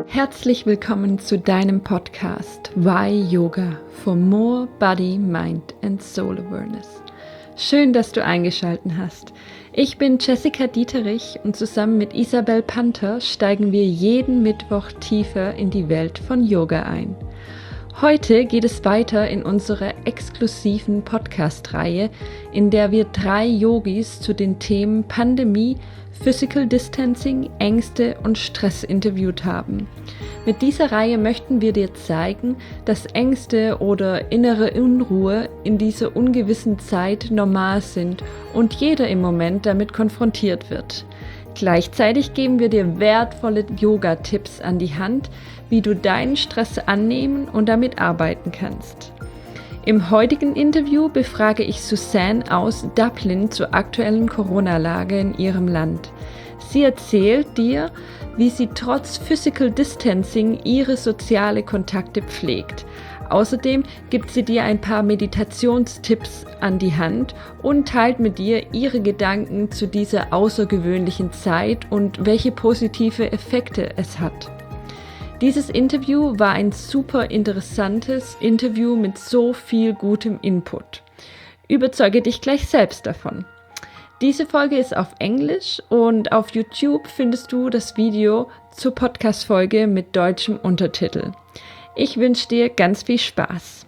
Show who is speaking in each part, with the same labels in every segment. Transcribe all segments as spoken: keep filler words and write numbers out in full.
Speaker 1: Herzlich willkommen zu deinem Podcast Why Yoga for More Body, Mind and Soul Awareness. Schön, dass du eingeschaltet hast. Ich bin Jessica Dieterich und zusammen mit Isabel Panther steigen wir jeden Mittwoch tiefer in die Welt von Yoga ein. Heute geht es weiter in unserer exklusiven Podcast-Reihe, in der wir drei Yogis zu den Themen Pandemie, Physical Distancing, Ängste und Stress interviewt haben. Mit dieser Reihe möchten wir dir zeigen, dass Ängste oder innere Unruhe in dieser ungewissen Zeit normal sind und jeder im Moment damit konfrontiert wird. Gleichzeitig geben wir dir wertvolle Yoga-Tipps an die Hand, wie du deinen Stress annehmen und damit arbeiten kannst. Im heutigen Interview befrage ich Suzanne aus Dublin zur aktuellen Corona-Lage in ihrem Land. Sie erzählt dir, wie sie trotz Physical Distancing ihre soziale Kontakte pflegt. Außerdem gibt sie dir ein paar Meditationstipps an die Hand und teilt mit dir ihre Gedanken zu dieser außergewöhnlichen Zeit und welche positive Effekte es hat. Dieses Interview war ein super interessantes Interview mit so viel gutem Input. Überzeuge dich gleich selbst davon. Diese Folge ist auf Englisch und auf YouTube findest du das Video zur Podcast-Folge mit deutschem Untertitel. Ich wünsche dir ganz viel Spaß.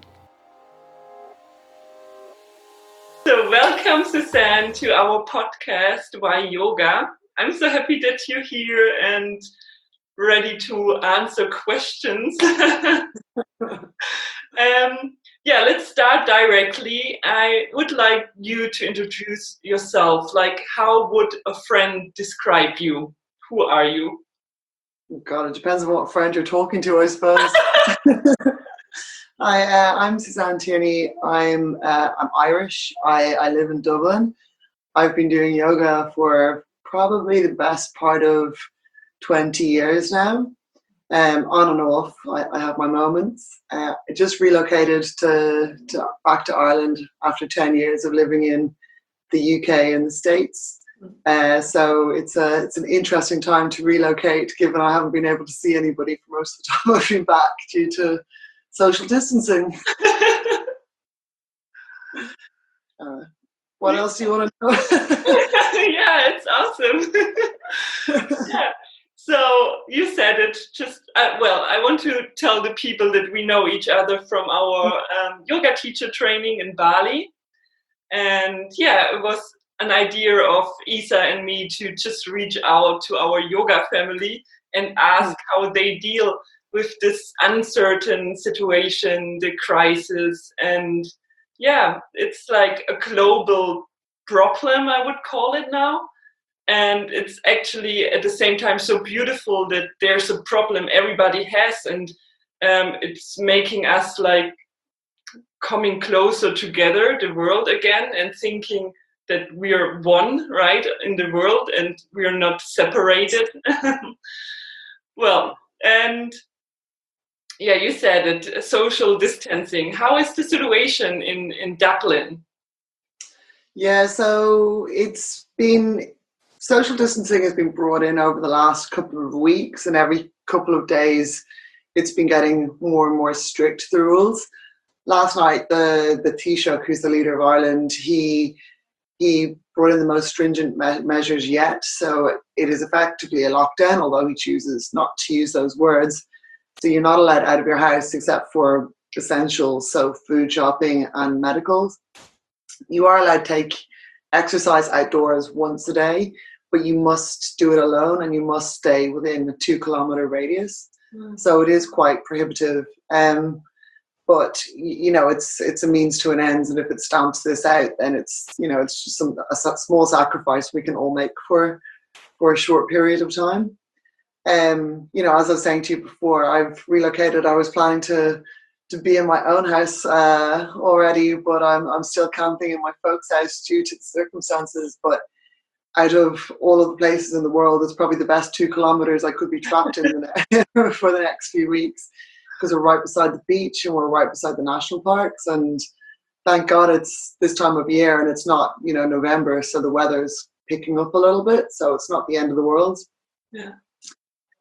Speaker 1: So, welcome Suzanne to our podcast, Why Yoga. I'm so happy that you're here and ready to answer questions. um, yeah, let's start directly. I would like you to introduce yourself. Like, how would a friend describe you? Who are you?
Speaker 2: God, it depends on what friend you're talking to, I suppose. I, uh, I'm Suzanne Tierney. I'm uh, I'm Irish. I, I live in Dublin. I've been doing yoga for probably the best part of twenty years now, um, on and off. I, I have my moments. Uh, I just relocated to, to back to Ireland after ten years of living in the U K and the States. Uh, so it's a it's an interesting time to relocate, given I haven't been able to see anybody for most of the time I've been back due to social distancing. uh, what else do you want to know?
Speaker 1: Yeah, it's awesome. Yeah. So you said it just, uh, well, I want to tell the people that we know each other from our um, yoga teacher training in Bali. And yeah, it was an idea of Isa and me to just reach out to our yoga family and ask how they deal with this uncertain situation, the crisis. And yeah, it's like a global problem, I would call it now. And it's actually at the same time so beautiful that there's a problem everybody has, and um, it's making us like coming closer together, the world again, and thinking that we are one, right, in the world, and we are not separated. Well, and yeah, you said it, social distancing. How is the situation in, in Dublin?
Speaker 2: Yeah, so it's been, social distancing has been brought in over the last couple of weeks, and every couple of days it's been getting more and more strict, the rules. Last night, the, the Taoiseach, who's the leader of Ireland, he he brought in the most stringent me- measures yet. So it is effectively a lockdown, although he chooses not to use those words. So you're not allowed out of your house except for essentials, so food, shopping and medicals. You are allowed to take exercise outdoors once a day, but you must do it alone and you must stay within a two kilometre radius. Mm. So it is quite prohibitive. Um, But you know, it's it's a means to an end, and if it stamps this out, then it's you know it's just some a small sacrifice we can all make for for a short period of time. Um, you know, as I was saying to you before, I've relocated. I was planning to to be in my own house uh, already, but I'm I'm still camping in my folks' house due to the circumstances. But out of all of the places in the world, it's probably the best two kilometers I could be trapped in the, for the next few weeks. Because we're right beside the beach and we're right beside the national parks, and thank God it's this time of year and it's not, you know, November, so the weather's picking up a little bit, so it's not the end of the world.
Speaker 1: Yeah.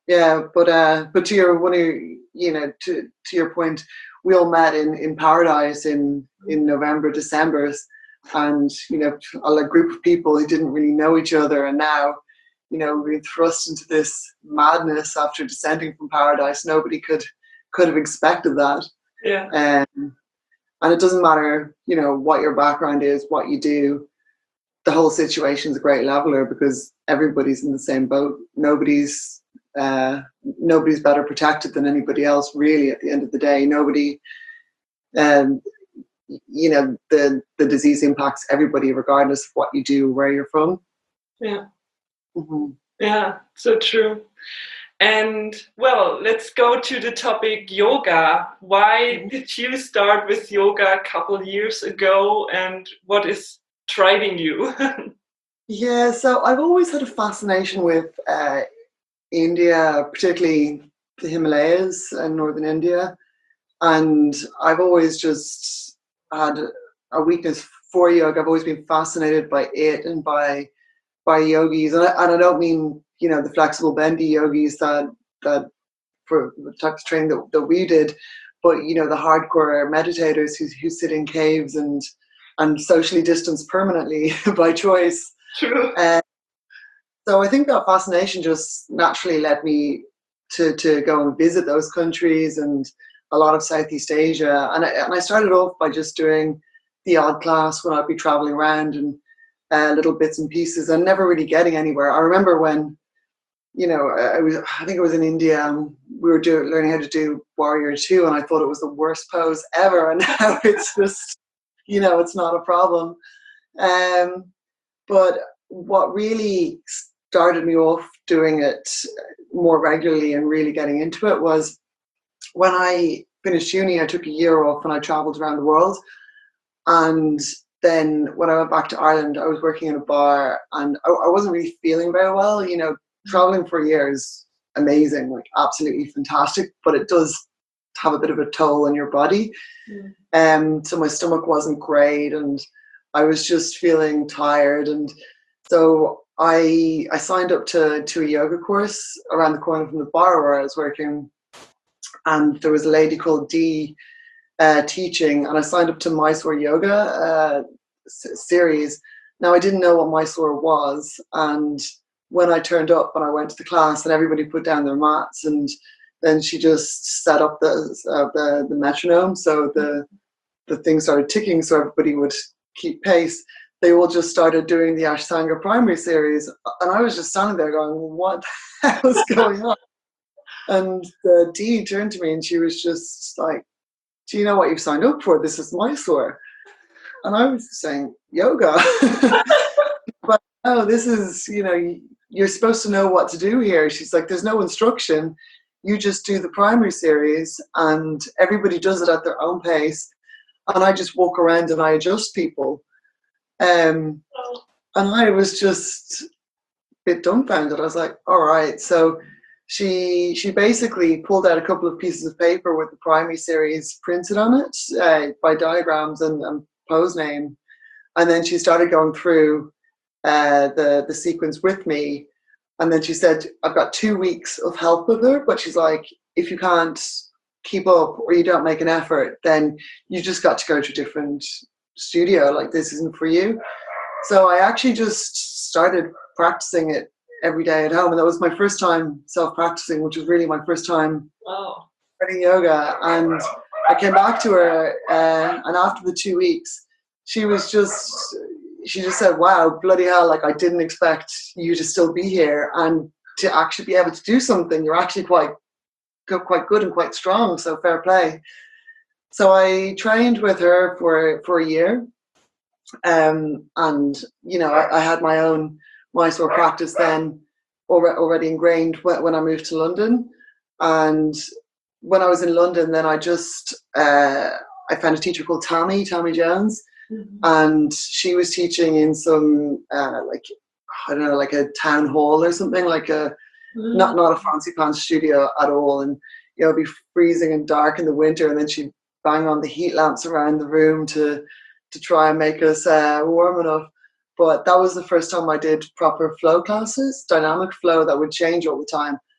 Speaker 2: yeah. But uh, but to your one of your, you know to to your point, we all met in in Paradise in in November, December, and you know a group of people who didn't really know each other, and now you know we're thrust into this madness after descending from Paradise. Nobody could could have expected that.
Speaker 3: Yeah.
Speaker 2: Um, and it doesn't matter, you know, what your background is, what you do. The whole situation is a great leveler because everybody's in the same boat. Nobody's uh, nobody's better protected than anybody else. Really, at the end of the day, nobody. Um, you know, the the disease impacts everybody, regardless of what you do, where you're from.
Speaker 3: Yeah.
Speaker 2: Mm-hmm.
Speaker 3: Yeah. So true. And well, let's go to the topic yoga. Why did you start with yoga a couple years ago, and what is driving you?
Speaker 2: Yeah, so I've always had a fascination with uh, India, particularly the Himalayas and northern India, and I've always just had a weakness for yoga. I've always been fascinated by it and by by yogis, and I, and I don't mean you know the flexible bendy yogis that that for the type of training that, that we did, but you know the hardcore meditators who who sit in caves and and socially distanced permanently by choice.
Speaker 3: True.
Speaker 2: Uh, so I think that fascination just naturally led me to to go and visit those countries and a lot of Southeast Asia, and I, and I started off by just doing the odd class when I'd be traveling around and uh, little bits and pieces and never really getting anywhere. I remember when, you know, I was, I think it was in India, and we were doing, learning how to do Warrior Two, and I thought it was the worst pose ever. And now it's just, you know, it's not a problem. Um, but what really started me off doing it more regularly and really getting into it was when I finished uni. I took a year off and I traveled around the world. And then when I went back to Ireland, I was working in a bar, and I, I wasn't really feeling very well. You know, traveling for a year is amazing, like absolutely fantastic, but it does have a bit of a toll on your body. Mm. Um, so my stomach wasn't great, and I was just feeling tired. And so I I signed up to, to a yoga course around the corner from the bar where I was working. And there was a lady called Dee uh, teaching, and I signed up to Mysore Yoga uh, s- series. Now, I didn't know what Mysore was, and when I turned up and I went to the class and everybody put down their mats, and then she just set up the uh, the, the metronome, so the the thing started ticking so everybody would keep pace. They all just started doing the Ashtanga primary series, and I was just standing there going, what the hell is going on? And the Dee turned to me and she was just like, do you know what you've signed up for? This is Mysore. And I was saying, yoga. But no, this is, you know, you're supposed to know what to do here. She's like, there's no instruction. You just do the primary series and everybody does it at their own pace. And I just walk around and I adjust people. Um, and I was just a bit dumbfounded. I was like, all right. So she she basically pulled out a couple of pieces of paper with the primary series printed on it uh, by diagrams and, and pose name. And then she started going through uh, the, the sequence with me. And then she said, I've got two weeks of help with her, but she's like, if you can't keep up or you don't make an effort, then you just got to go to a different studio. Like, this isn't for you. So I actually just started practicing it every day at home. And that was my first time self-practicing, which was really my first time
Speaker 3: oh.
Speaker 2: starting yoga. And I came back to her uh, and after the two weeks, she was just, she just said, wow, bloody hell, like I didn't expect you to still be here and to actually be able to do something. You're actually quite, quite good and quite strong, so fair play. So I trained with her for, for a year. Um, and, you know, I, I had my own Mysore practice then already ingrained when I moved to London. And when I was in London, then I just, uh, I found a teacher called Tammy, Tammy Jones. Mm-hmm. And she was teaching in some, uh, like, I don't know, like a town hall or something, like a, mm-hmm. not, not a fancy pants studio at all. And, you know, it'd be freezing and dark in the winter. And then she'd bang on the heat lamps around the room to, to try and make us uh, warm enough. But that was the first time I did proper flow classes, dynamic flow that would change all the time.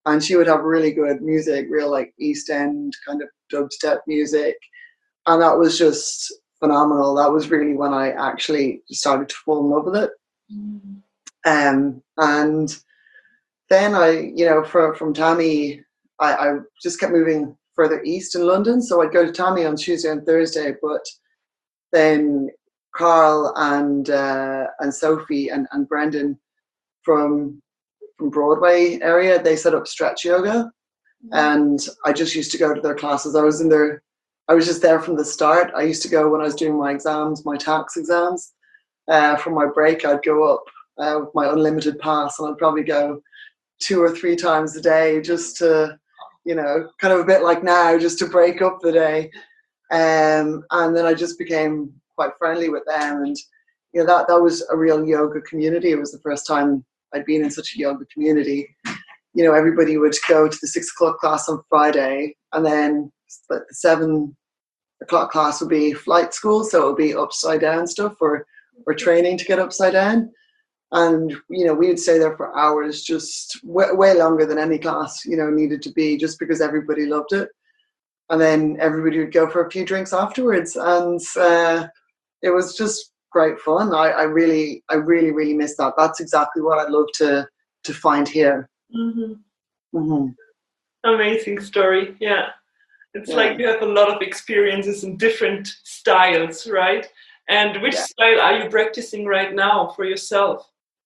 Speaker 2: and she would have really good music, real like East End kind of dubstep music, and that was just phenomenal. That was really when I actually started to fall in love with it. Mm. Um, and then I, you know, for, from Tammy, I, I just kept moving further east in London. So I'd go to Tammy on Tuesday and Thursday, but then Carl and uh, and Sophie and, and Brendan from from Broadway area, they set up Stretch Yoga, mm-hmm. and I just used to go to their classes. I was in their, I was just there from the start. I used to go when I was doing my exams, my tax exams. Uh, from my break, I'd go up uh, with my unlimited pass, and I'd probably go two or three times a day just to, you know, kind of a bit like now, just to break up the day. Um, and then I just became quite friendly with them, and you know that that was a real yoga community. It was the first time I'd been in such a yoga community. You know, everybody would go to the six o'clock class on Friday, and then the seven o'clock class would be flight school, so it would be upside down stuff or or training to get upside down. And you know, we would stay there for hours, just way, way longer than any class, you know, needed to be, just because everybody loved it. And then everybody would go for a few drinks afterwards, and uh, it was just great fun. I, I really, I really, really miss that. That's exactly what I'd love to to find here.
Speaker 3: Mm-hmm.
Speaker 2: Mm-hmm.
Speaker 3: Amazing story. Yeah, it's yeah. like you have a lot of experiences in different styles, right? And which yeah. style are you practicing right now for yourself?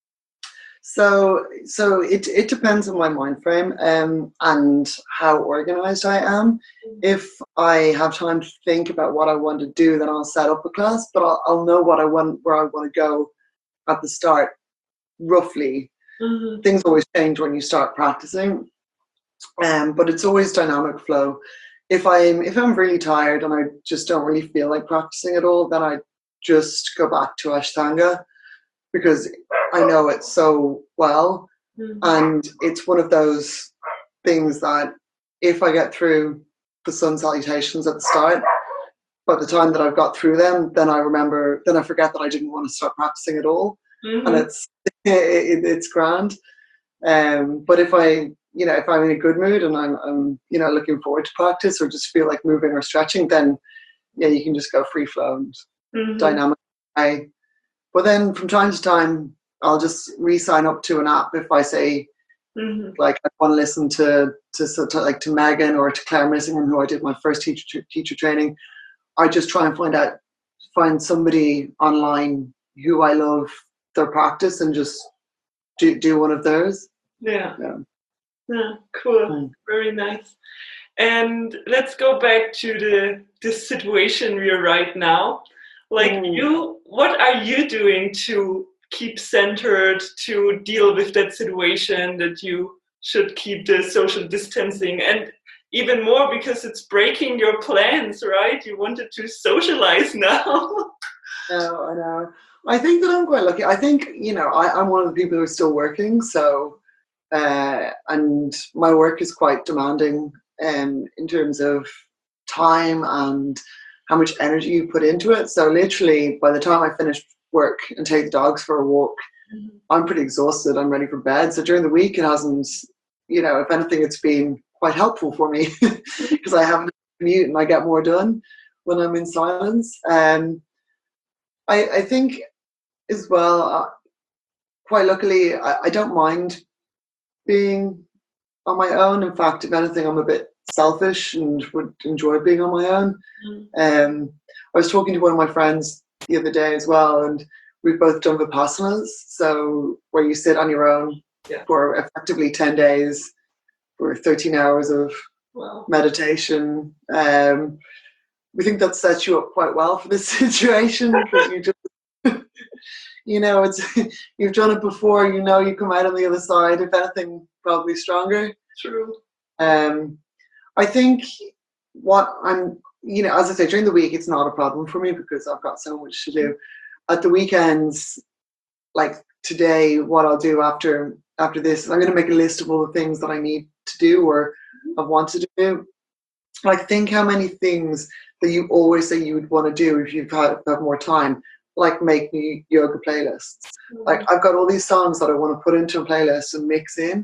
Speaker 2: So, so it it depends on my mind frame um, and how organized I am. If I have time to think about what I want to do, then I'll set up a class. But I'll, I'll know what I want, where I want to go at the start, roughly. Mm-hmm. Things always change when you start practicing, um, but it's always dynamic flow. If I'm if I'm really tired and I just don't really feel like practicing at all, then I just go back to Ashtanga, because I know it so well. Mm-hmm. And it's one of those things that if I get through the sun salutations at the start, by the time that I've got through them, then I remember, then I forget that I didn't want to start practicing at all. Mm-hmm. And it's it, it's grand. Um, but if I, you know, if I'm in a good mood and I'm, I'm, you know, looking forward to practice or just feel like moving or stretching, then yeah, you can just go free flow and mm-hmm. dynamic. I, But then from time to time, I'll just re-sign up to an app if I say, mm-hmm. like, I want to listen to, to, to like to Megan or to Claire Missingham, who I did my first teacher teacher training. I just try and find out, find somebody online who I love their practice and just do do one of theirs.
Speaker 3: Yeah. Yeah. Yeah. Cool. Mm. Very nice. And let's go back to the this situation we're right now. Like mm. you, what are you doing to keep centered, to deal with that situation that you should keep the social distancing, and even more because it's breaking your plans, right? You wanted to socialize now.
Speaker 2: No, I know. I think that I'm quite lucky. I think, you know, I, I'm one of the people who are still working, so uh, and my work is quite demanding um, in terms of time and how much energy you put into it. So literally, by the time I finish work and take the dogs for a walk, mm-hmm. I'm pretty exhausted. I'm ready for bed. So during the week, it hasn't, you know, if anything, it's been quite helpful for me because I haven't commute and I get more done when I'm in silence. Um, I, I think as well, uh, quite luckily, I, I don't mind being on my own. In fact, if anything, I'm a bit selfish and would enjoy being on my own. Mm. Um, I was talking to one of my friends the other day as well, and we've both done Vipassanas, so where you sit on your own yeah. for effectively ten days for thirteen hours of wow. meditation. Um, we think that sets you up quite well for this situation because you just, you know, it's you've done it before. You know, you come out on the other side. If anything, probably stronger.
Speaker 3: True.
Speaker 2: Um, I think what I'm, you know, as I say, during the week, it's not a problem for me because I've got so much to do. At the weekends, like today, what I'll do after after this is I'm going to make a list of all the things that I need to do or I want to do. Like, think how many things that you always say you would want to do if you've had have more time, like make me yoga playlists. Mm-hmm. Like, I've got all these songs that I want to put into a playlist and mix in.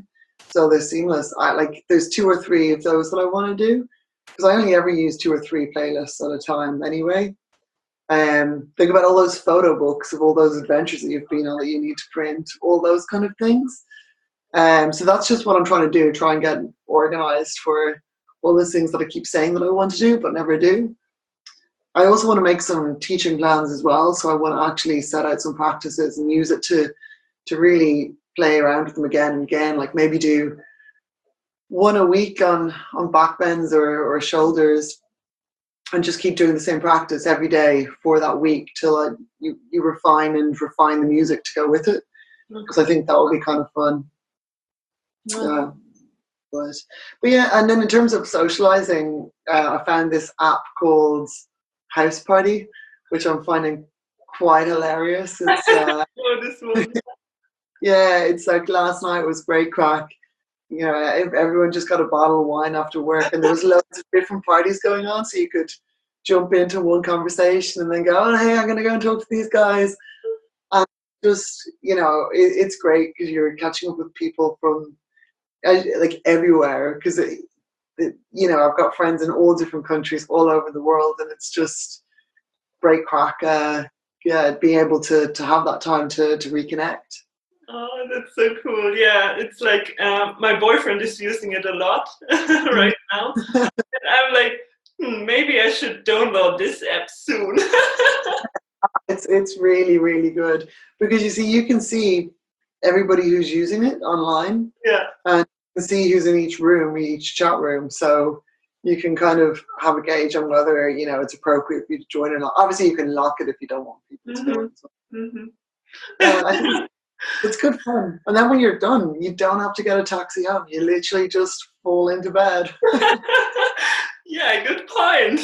Speaker 2: so they're seamless. I like there's two or three of those that I want to do because I only ever use two or three playlists at a time anyway. Um, think about all those photo books of all those adventures that you've been on that you need to print, all those kind of things. Um, so that's just what I'm trying to do, try and get organized for all those things that I keep saying that I want to do but never do. I also want to make some teaching plans as well, so I want to actually set out some practices and use it to to really play around with them again and again, like maybe do one a week on, on back bends or, or shoulders, and just keep doing the same practice every day for that week till I, you, you refine and refine the music to go with it, because I think that will be kind of fun. Yeah. Uh, but, but yeah, and then in terms of socializing, uh, I found this app called House Party, which I'm finding quite hilarious. It's, uh,
Speaker 3: oh, this one.
Speaker 2: Yeah, it's like last night was great crack. You know, everyone just got a bottle of wine after work, and there was loads of different parties going on, so you could jump into one conversation and then go, oh, hey, I'm going to go and talk to these guys. And just, you know, it, it's great because you're catching up with people from like everywhere, because, you know, I've got friends in all different countries all over the world, and it's just great crack. Uh, yeah, being able to, to have that time to, to reconnect.
Speaker 3: Oh, that's so cool. Yeah, it's like um, my boyfriend is using it a lot right now. And I'm like, hmm, maybe I should download this app soon.
Speaker 2: it's it's really, really good because you see, you can see everybody who's using it online.
Speaker 3: Yeah.
Speaker 2: And you can see who's in each room, each chat room. So you can kind of have a gauge on whether, you know, it's appropriate for you to join or not. Obviously, you can lock it if you don't want people to join. So. Mm-hmm. uh, I think it's good fun. And then when you're done, you don't have to get a taxi home. You literally just fall into bed.
Speaker 3: Yeah, good point.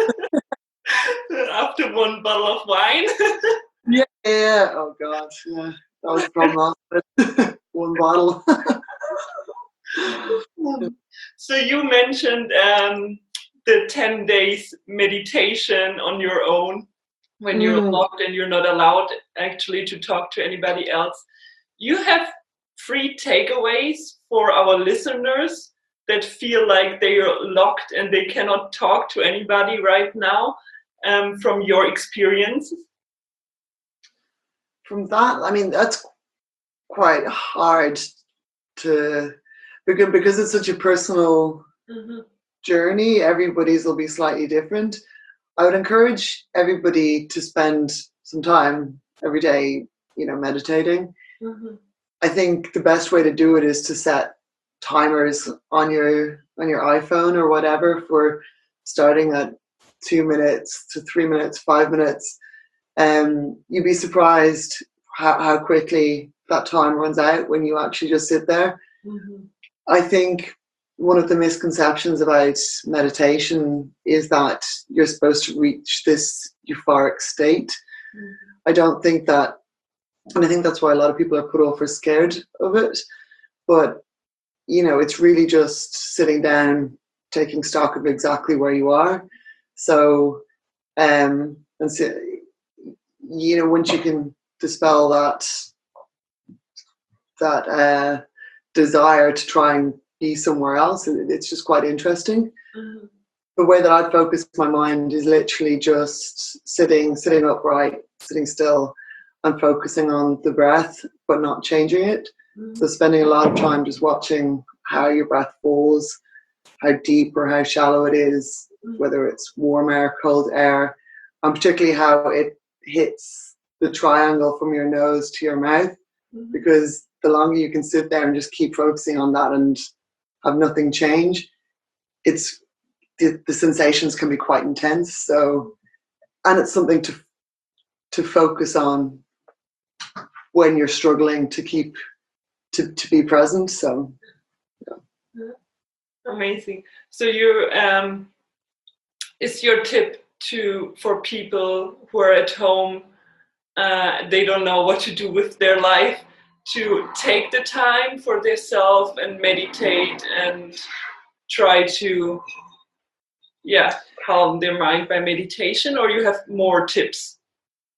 Speaker 3: After one bottle of wine.
Speaker 2: yeah, yeah. Oh, God. Yeah. That was the problem. One bottle.
Speaker 3: So you mentioned um, the ten days meditation on your own when you're mm. locked and you're not allowed actually to talk to anybody else. You have three takeaways for our listeners that feel like they are locked and they cannot talk to anybody right now, um, from your experience?
Speaker 2: From that, I mean, that's quite hard to, because, because it's such a personal mm-hmm. journey. Everybody's will be slightly different. I would encourage everybody to spend some time every day, you know, meditating. Mm-hmm. I think the best way to do it is to set timers on your on your iPhone or whatever for starting at two minutes to three minutes, five minutes. Um, you'd be surprised how, how quickly that time runs out when you actually just sit there. Mm-hmm. I think one of the misconceptions about meditation is that you're supposed to reach this euphoric state. Mm-hmm. I don't think that, and I think that's why a lot of people are put off or scared of it. But, you know, it's really just sitting down, taking stock of exactly where you are. So, um, and so, you know, once you can dispel that, that uh, desire to try and be somewhere else, it's just quite interesting. Mm-hmm. The way that I focus my mind is literally just sitting, sitting upright, sitting still, and focusing on the breath, but not changing it. Mm-hmm. So spending a lot of time just watching how your breath falls, how deep or how shallow it is, mm-hmm. whether it's warm air, cold air, and particularly how it hits the triangle from your nose to your mouth. Mm-hmm. Because the longer you can sit there and just keep focusing on that and have nothing change, it's the, the sensations can be quite intense. So, and it's something to to focus on when you're struggling to keep to, to be present. So yeah.
Speaker 3: Amazing. So you um is your tip to for people who are at home, uh they don't know what to do with their life, to take the time for themselves and meditate and try to yeah calm their mind by meditation, or you have more tips?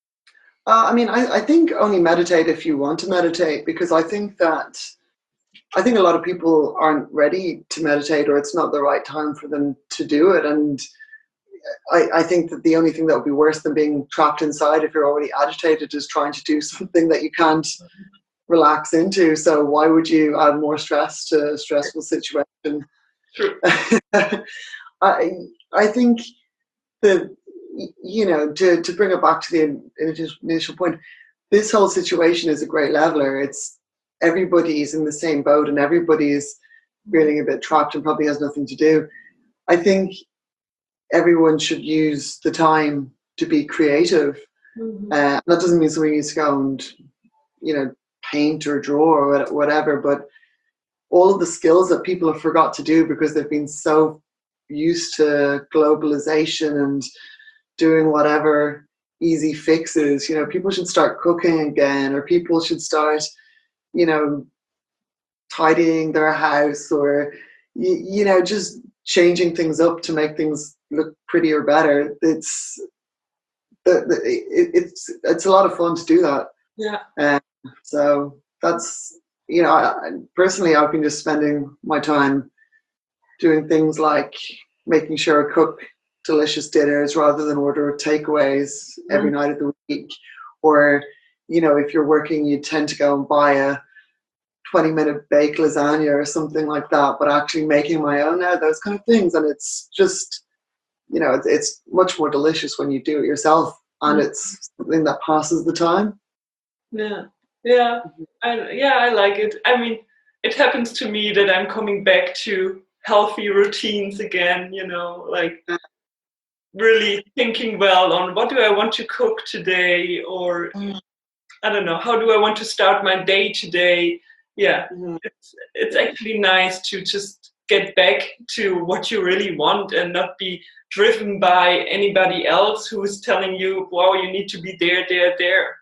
Speaker 2: Uh, I mean, I, I think only meditate if you want to meditate, because I think that I think a lot of people aren't ready to meditate, or it's not the right time for them to do it. And I, I think that the only thing that would be worse than being trapped inside if you're already agitated is trying to do something that you can't relax into. So why would you add more stress to a stressful situation?
Speaker 3: True.
Speaker 2: I I think that, you know, to, to bring it back to the initial point, this whole situation is a great leveler. It's everybody's in the same boat and everybody's feeling a bit trapped and probably has nothing to do. I think everyone should use the time to be creative. Mm-hmm. Uh, that doesn't mean somebody needs to go and, you know, paint or draw or whatever, but all of the skills that people have forgot to do because they've been so used to globalization and doing whatever easy fixes. You know, people should start cooking again, or people should start, you know, tidying their house, or, you, you know, just changing things up to make things look prettier, better. It's the, the, it, it's it's a lot of fun to do that.
Speaker 3: Yeah.
Speaker 2: Um, so that's, you know, I, personally, I've been just spending my time doing things like making sure I cook delicious dinners rather than order takeaways every mm. night of the week. Or, you know, if you're working, you tend to go and buy a twenty minute baked lasagna or something like that, but actually making my own now, those kind of things. And it's just, you know, it's, it's much more delicious when you do it yourself, and mm. it's something that passes the time.
Speaker 3: Yeah. Yeah. I, yeah, I like it. I mean, it happens to me that I'm coming back to healthy routines again, you know, like really thinking well on what do I want to cook today, or mm. I don't know, how do I want to start my day today? Yeah, mm. it's, it's actually nice to just get back to what you really want and not be driven by anybody else who is telling you, wow, you need to be there, there, there.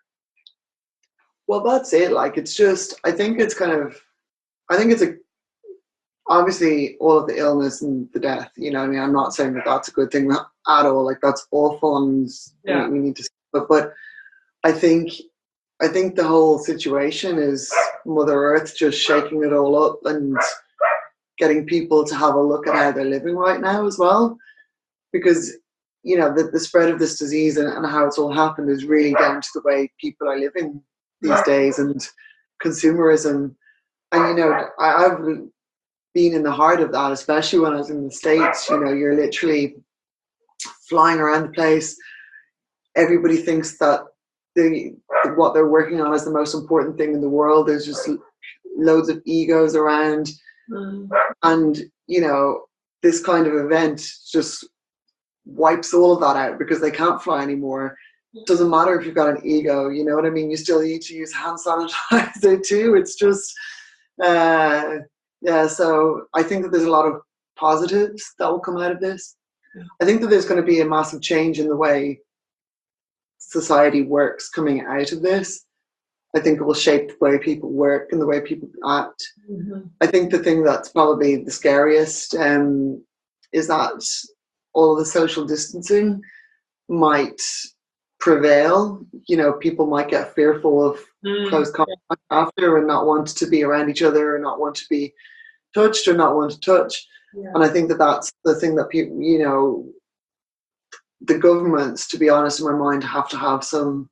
Speaker 2: Well, that's it. Like, it's just, I think it's kind of, I think it's a, obviously all of the illness and the death, you know, I mean, I'm not saying that that's a good thing at all. Like, that's awful, and yeah. we, we need to, but, but I think, I think the whole situation is Mother Earth just shaking it all up and getting people to have a look at how they're living right now as well. Because, you know, the, the spread of this disease and, and how it's all happened is really down to the way people are living these days, and consumerism. And, you know, I, I've been in the heart of that, especially when I was in the States. You know, you're literally flying around the place. Everybody thinks that the what they're working on is the most important thing in the world. There's just loads of egos around. Mm. And, you know, this kind of event just wipes all of that out because they can't fly anymore. It doesn't matter if you've got an ego, you know what I mean? You still need to use hand sanitizer too. It's just, uh, yeah, so I think that there's a lot of positives that will come out of this. Yeah. I think that there's going to be a massive change in the way society works coming out of this. I think it will shape the way people work and the way people act. Mm-hmm. I think the thing that's probably the scariest um, is that all of the social distancing might prevail. You know, people might get fearful of mm. close contact after and not want to be around each other, or not want to be touched, or not want to touch. Yeah. And I think that that's the thing that people, you know, the governments, to be honest, in my mind, have to have some,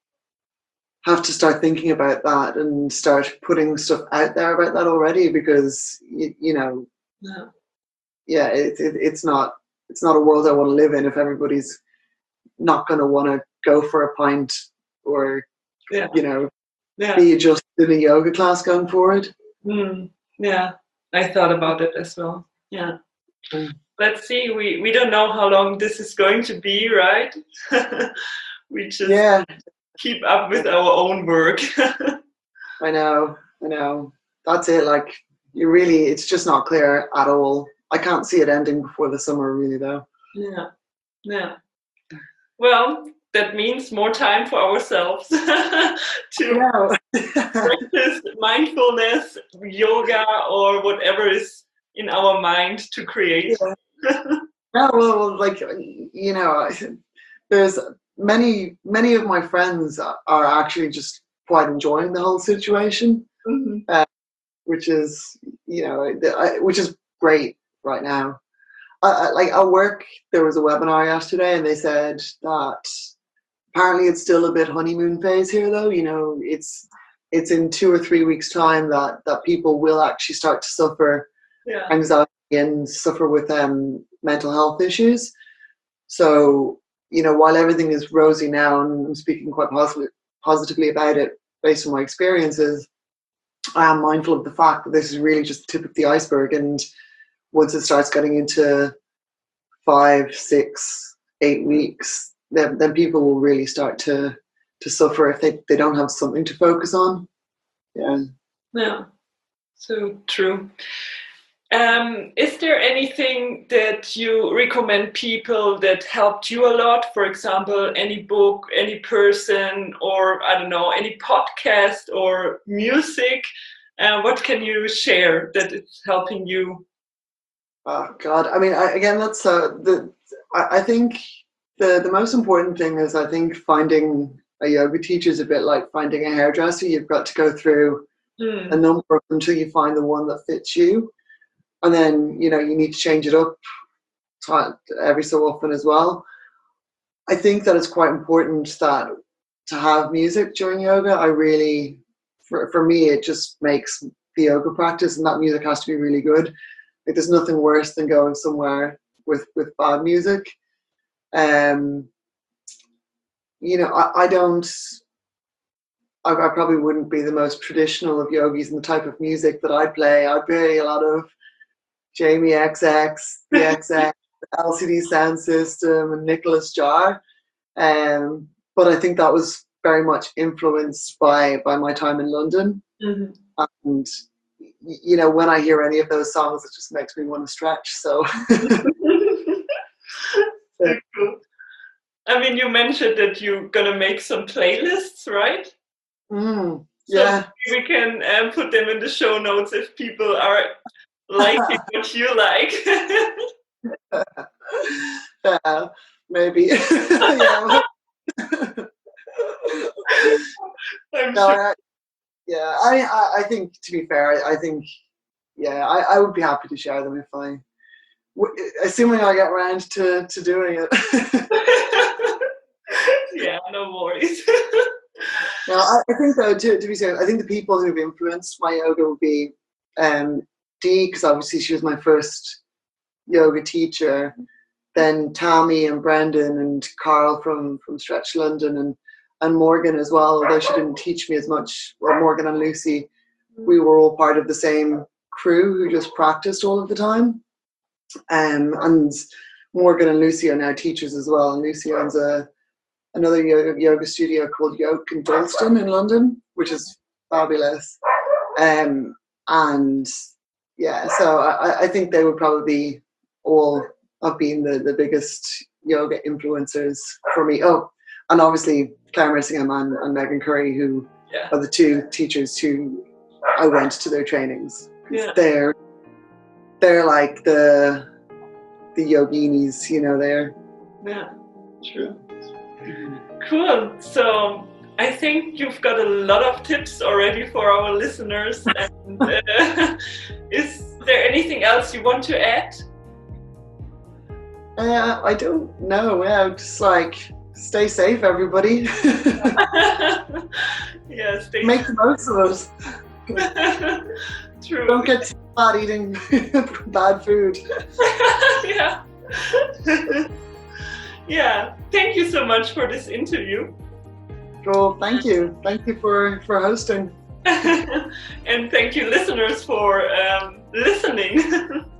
Speaker 2: have to start thinking about that and start putting stuff out there about that already, because, you, you know, yeah, yeah it, it, it's not, it's not a world I want to live in if everybody's not going to want to go for a pint or, yeah. you know, yeah. be adjusted in a yoga class going forward.
Speaker 3: Mm, yeah, I thought about it as well. Yeah. Mm. Let's see, we, we don't know how long this is going to be, right? We just yeah. keep up with our own work.
Speaker 2: I know, I know. That's it. Like, you really, it's just not clear at all. I can't see it ending before the summer, really, though.
Speaker 3: Yeah, yeah. Well, that means more time for ourselves to practice mindfulness, yoga, or whatever is in our mind to create.
Speaker 2: Yeah. Yeah, well, like, you know, there's many, many of my friends are actually just quite enjoying the whole situation. Mm-hmm. Uh, which is, you know, which is great right now. Uh, like at work, there was a webinar yesterday, and they said that apparently it's still a bit honeymoon phase here, though. You know, it's it's in two or three weeks' time that that people will actually start to suffer
Speaker 3: yeah.
Speaker 2: anxiety and suffer with um, mental health issues. So, you know, while everything is rosy now, and I'm speaking quite positively positively about it based on my experiences, I am mindful of the fact that this is really just the tip of the iceberg, and once it starts getting into five, six, eight weeks, then, then people will really start to to suffer if they, they don't have something to focus on. Yeah.
Speaker 3: Yeah. So true. Um, is there anything that you recommend people that helped you a lot? For example, any book, any person, or I don't know, any podcast or music? Uh, what can you share that is helping you?
Speaker 2: Oh God! I mean, I, again, that's uh, the. I, I think the the most important thing is, I think, finding a yoga teacher is a bit like finding a hairdresser. You've got to go through
Speaker 3: mm.
Speaker 2: a number of them until you find the one that fits you, and then you know you need to change it up every so often as well. I think that it's quite important that to have music during yoga. I really, for for me, it just makes the yoga practice, and that music has to be really good. Like, there's nothing worse than going somewhere with, with bad music. Um, you know, I, I don't, I, I probably wouldn't be the most traditional of yogis in the type of music that I play. I play a lot of Jamie X X, the X X, L C D Sound System, and Nicholas Jar. Um, but I think that was very much influenced by, by my time in London.
Speaker 3: Mm-hmm.
Speaker 2: And you know, when I hear any of those songs, it just makes me want to stretch. So,
Speaker 3: so cool. I mean, you mentioned that you're gonna make some playlists, right?
Speaker 2: Mm, yeah.
Speaker 3: So we can um, put them in the show notes if people are liking what you like.
Speaker 2: Yeah, maybe. Yeah.
Speaker 3: I'm
Speaker 2: no,
Speaker 3: sure.
Speaker 2: I, yeah, I, I, I think, to be fair, I, I think, yeah, I, I would be happy to share them if I, w- assuming I get around to, to doing it.
Speaker 3: Yeah, no worries.
Speaker 2: No, I, I think though, to, to be serious, I think the people who've influenced my yoga would be um, Dee, because obviously she was my first yoga teacher, then Tammy and Brendan and Carl from, from Stretch London, and and Morgan as well, although she didn't teach me as much. Well, Morgan and Lucy, we were all part of the same crew who just practiced all of the time. Um, and Morgan and Lucy are now teachers as well. And Lucy owns a another yoga, yoga studio called Yoke in Dalston in London, which is fabulous. Um, and yeah, so I, I think they would probably all have been the, the biggest yoga influencers for me. Oh, and obviously Claire Messingham and, and Megan Curry, who
Speaker 3: yeah.
Speaker 2: are the two teachers who I went to their trainings.
Speaker 3: Yeah.
Speaker 2: They're they're like the the yoginis, you know. They're
Speaker 3: yeah, true. Cool. So I think you've got a lot of tips already for our listeners. And uh, is there anything else you want to add?
Speaker 2: Uh, I don't know. Yeah, just like stay safe, everybody.
Speaker 3: Yeah, stay
Speaker 2: Make the most of
Speaker 3: it. True.
Speaker 2: Don't get too bad eating bad food.
Speaker 3: Yeah. Yeah. Thank you so much for this interview.
Speaker 2: Cool. Thank you. Thank you for, for hosting.
Speaker 3: And thank you, listeners, for um, listening.